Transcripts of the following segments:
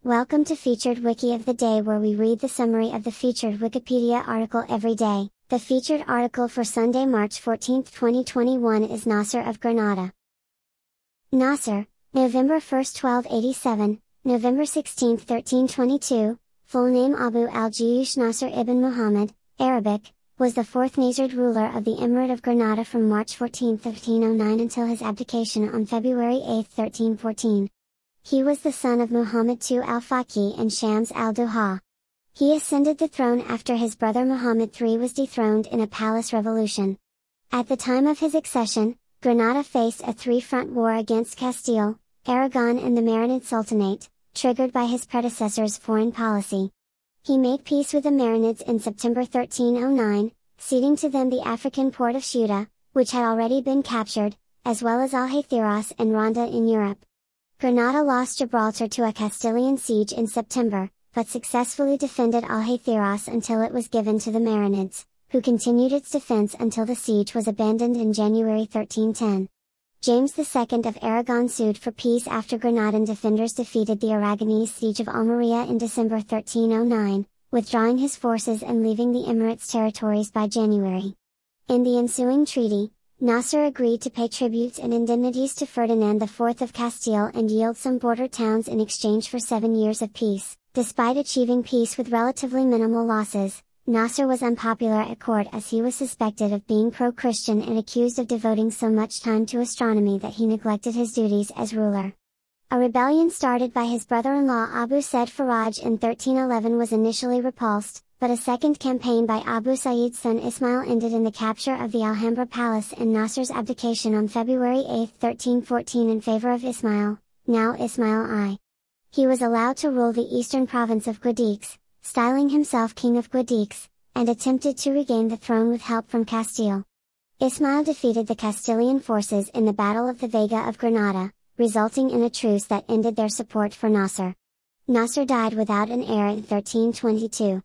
Welcome to Featured Wiki of the Day, where we read the summary of the featured Wikipedia article every day. The featured article for Sunday, March 14, 2021 is Nasser of Granada. Nasser, November 1, 1287, November 16, 1322, full name Abu al-Juyush Nasser ibn Muhammad, Arabic, was the fourth Nasrid ruler of the Emirate of Granada from March 14, 1309 until his abdication on February 8, 1314. He was the son of Muhammad II al-Faqih and Shams al-Duha. He ascended the throne after his brother Muhammad III was dethroned in a palace revolution. At the time of his accession, Granada faced a three-front war against Castile, Aragon and the Marinid Sultanate, triggered by his predecessor's foreign policy. He made peace with the Marinids in September 1309, ceding to them the African port of Ceuta, which had already been captured, as well as Algeciras and Ronda in Europe. Granada lost Gibraltar to a Castilian siege in September, but successfully defended Algeciras until it was given to the Marinids, who continued its defense until the siege was abandoned in January 1310. James II of Aragon sued for peace after Granadan defenders defeated the Aragonese siege of Almeria in December 1309, withdrawing his forces and leaving the Emirates' territories by January. In the ensuing treaty, Nasser agreed to pay tributes and indemnities to Ferdinand IV of Castile and yield some border towns in exchange for 7 years of peace. Despite achieving peace with relatively minimal losses, Nasser was unpopular at court as he was suspected of being pro-Christian and accused of devoting so much time to astronomy that he neglected his duties as ruler. A rebellion started by his brother-in-law Abu Said Faraj in 1311 was initially repulsed, but a second campaign by Abu Sa'id's son Ismail ended in the capture of the Alhambra Palace and Nasser's abdication on February 8, 1314 in favor of Ismail, now Ismail I. He was allowed to rule the eastern province of Guadix, styling himself King of Guadix, and attempted to regain the throne with help from Castile. Ismail defeated the Castilian forces in the Battle of the Vega of Granada, resulting in a truce that ended their support for Nasser. Nasser died without an heir in 1322.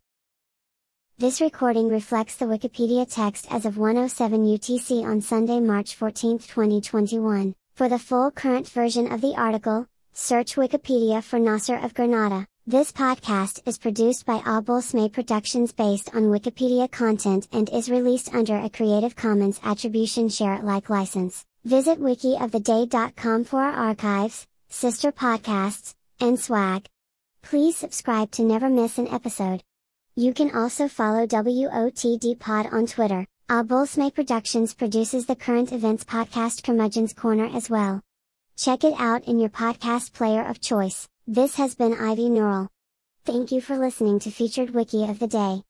This recording reflects the Wikipedia text as of 1:07 UTC on Sunday, March 14, 2021. For the full current version of the article, search Wikipedia for Nasser of Granada. This podcast is produced by Abul Smay Productions based on Wikipedia content and is released under a Creative Commons Attribution Share Alike license. Visit wikioftheday.com for our archives, sister podcasts, and swag. Please subscribe to never miss an episode. You can also follow WOTD Pod on Twitter. Abul Smay Productions produces the current events podcast Curmudgeon's Corner as well. Check it out in your podcast player of choice. This has been Ivy Neural. Thank you for listening to Featured Wiki of the Day.